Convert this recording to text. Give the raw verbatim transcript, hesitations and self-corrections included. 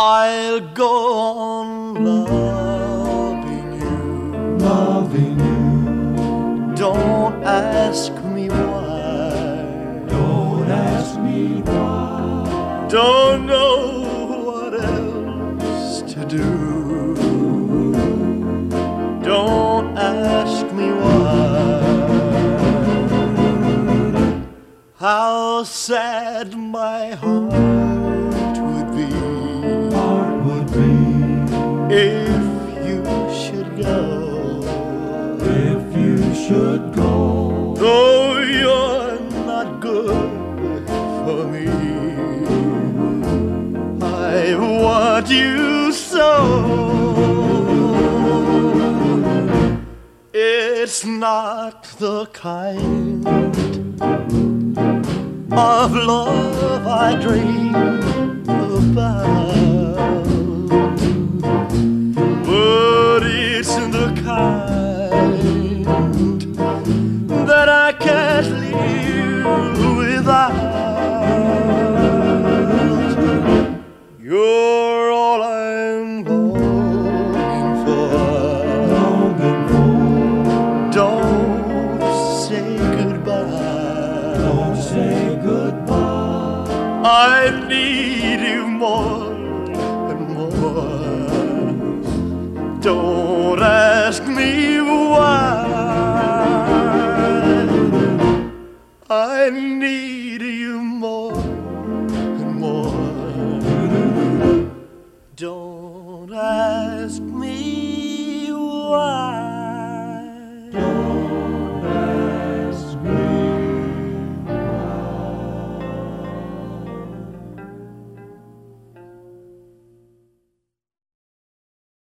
I'll go on loving you, loving you. Don't ask me why, don't ask me why. Don't know what else to do. Don't ask me why. How sad my heart would be, heart would be if you should go, if you should go. Though you're not good for me, I want you so. It's not the kind of love I dream about, but it's the kind that I can't live without. You're all I'm longing for, longing for. Don't say goodbye, don't say goodbye. I need you more and more. Don't ask me why, I need